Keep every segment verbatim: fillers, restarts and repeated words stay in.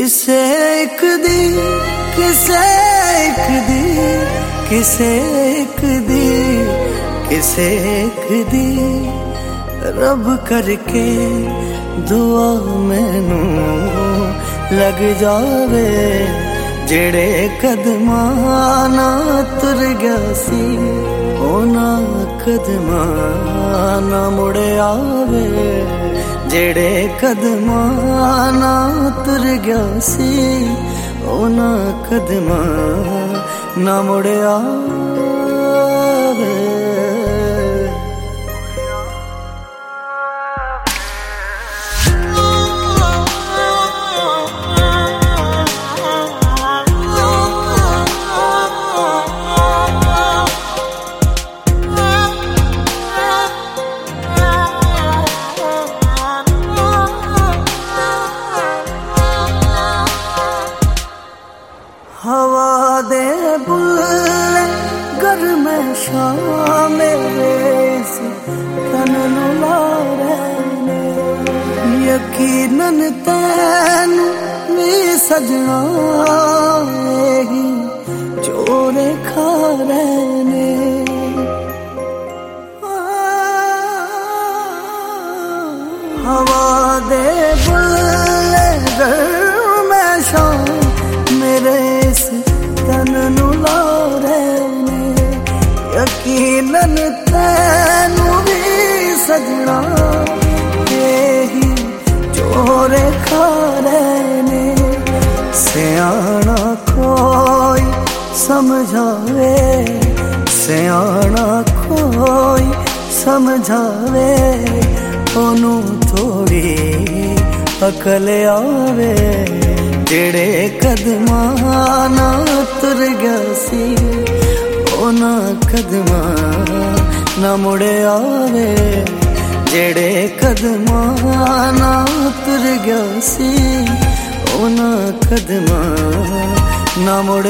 किसे एक दी किसे एक दी किसे एक दी किसे एक दी रब करके दुआ मैनू लग जावे जेड़े कदमां नाल तुर गया सी ओना कदमां ना मुड़ आवे जेड़े कदमां नाल तुर गया सी ओना कदमां ना मुड़ आवे। हवा दे बुल्ले गर्म शाम मेरे तन नू ला रहे यकीनन तैनू नी सजना ही चोरे खा रहे हवा दे बुल्ले गर्म शाम मेरे तन नू ला रहे यकीनन तैनू भी सजना यही चोरे खा रहे सियाना कोई समझावे सियाना कोई समझावे ओनू थोड़ी अकल आवे जेड़े कदमां नाल तुर गया सी ओना कदमां ना मुड़ आवे जेड़े कदमां नाल तुर गया सी ओना कदमां ना मुड़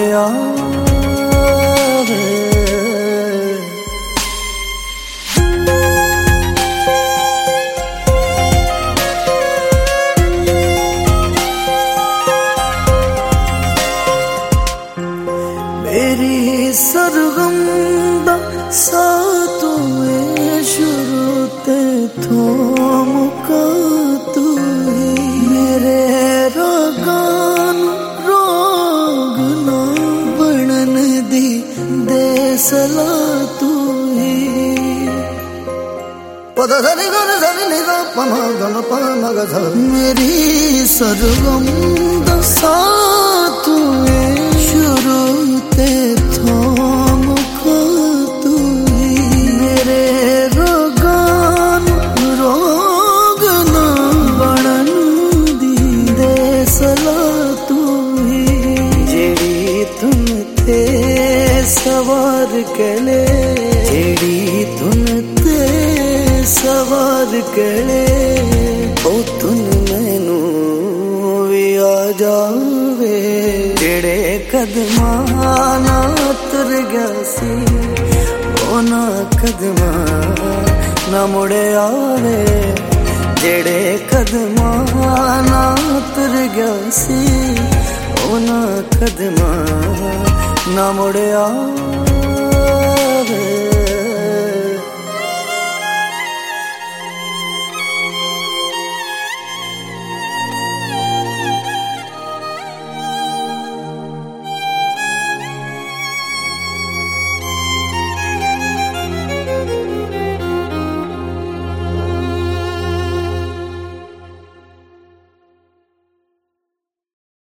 आवे। मेरी सरगम दा साथ हुए शुरू ते थो मुका तू मेरे रागान रोग ना बनन दी दे सला तू ही पदा सनी गन सनी निगा पमा गन पमा ग मेरी सरगम दा साथ हुए शुरू ते थो मुका तू मेरे रोगान रोग ना बनन दी दे सला तू जेड़ी तुम ते सवार कले जेड़ी तुम ते सवार कले ओ तुम मैनू भी आ जावे जेड़े कदमां नाल तुर गया सी ओना कदमां ना मुड़ आवे जेड़े कदमां नाल तुर गया सी ओना कदमां ना मुड़ आवे।